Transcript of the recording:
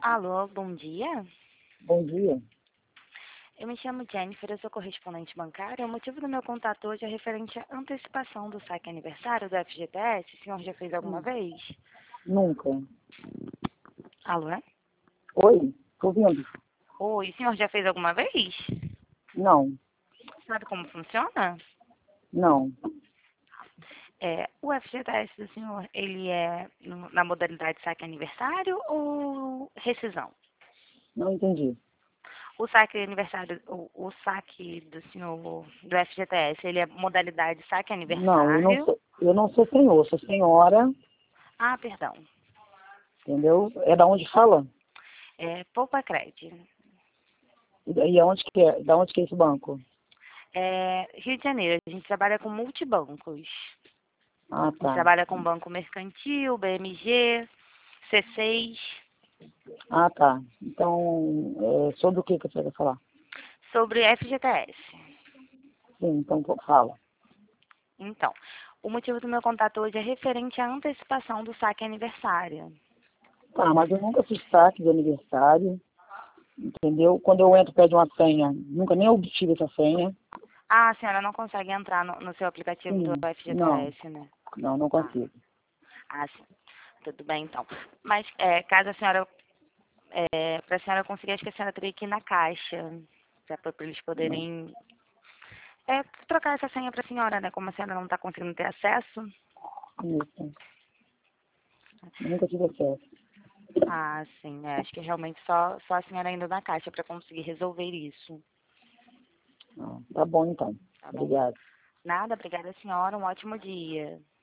Alô, bom dia. Bom dia. Eu me chamo Jennifer, eu sou correspondente bancária. O motivo do meu contato hoje é referente à antecipação do saque aniversário do FGTS. O senhor já fez alguma vez? Nunca. Alô, é? Oi, tô ouvindo? Oi, o senhor já fez alguma vez? Não, Sabe como funciona? não. O FGTS do senhor, ele é na modalidade saque aniversário ou rescisão? Não entendi. O saque aniversário, o saque do senhor do FGTS, ele é modalidade saque Não, aniversário. eu não sou senhor, sou senhora, Ah, perdão. entendeu? É da onde fala? Poupa Crédito. E aonde que é? Da onde que é esse banco? Rio de Janeiro, a gente trabalha com multibancos. Ah, A gente tá. trabalha com Banco Mercantil, BMG, C6, Ah, tá. Então, sobre o que você quer falar? sobre FGTS. Sim, então fala. Então, o motivo do meu contato hoje é referente à antecipação do saque aniversário. Tá, mas eu nunca fiz saque de aniversário, entendeu? Quando eu entro, pede uma senha. Nunca nem obtive essa senha. Ah, a senhora não consegue entrar no seu aplicativo do Sim, não, FGTS, né? não Ah, consigo. sim. Tudo bem, então. Mas, caso a senhora, para a senhora conseguir, acho que a senhora teria que ir na caixa, para eles poderem trocar essa senha para a senhora, né? Como a senhora não está conseguindo ter acesso. Isso. Nunca tive acesso. Ah, sim. Acho que realmente só a senhora indo na caixa para conseguir resolver isso. Ah, tá bom, então. Tá bom? Obrigado. Nada, obrigada, senhora. Um ótimo dia.